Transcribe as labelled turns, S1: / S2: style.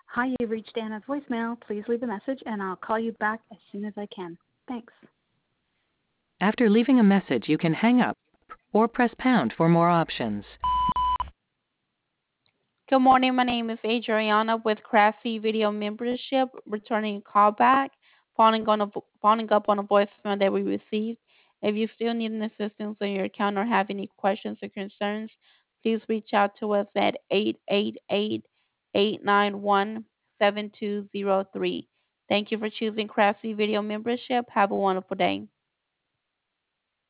S1: Hi, you've reached Anna's voicemail. Please leave a message and I'll call you back as soon as I can. Thanks.
S2: After leaving a message, you can hang up or press pound for more options.
S3: Good morning. My name is Adriana with Crafty Video Membership, returning a call back, following up on a voicemail that we received. If you still need an assistance on your account or have any questions or concerns, please reach out to us at 888-891-7203. Thank you for choosing Crafty Video Membership. Have a wonderful day.